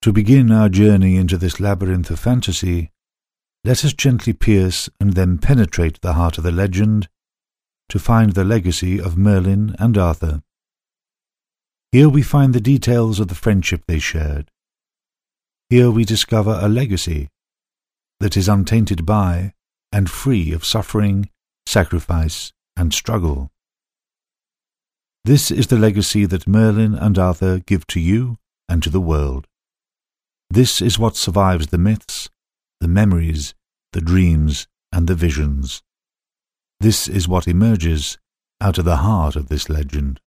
To begin our journey into this labyrinth of fantasy, let us gently pierce and then penetrate the heart of the legend to find the legacy of Merlin and Arthur. Here we find the details of the friendship they shared. Here we discover a legacy that is untainted by and free of suffering, sacrifice, and struggle. This is the legacy that Merlin and Arthur give to you and to the world. This is what survives the myths, the memories, the dreams, and the visions. This is what emerges out of the heart of this legend.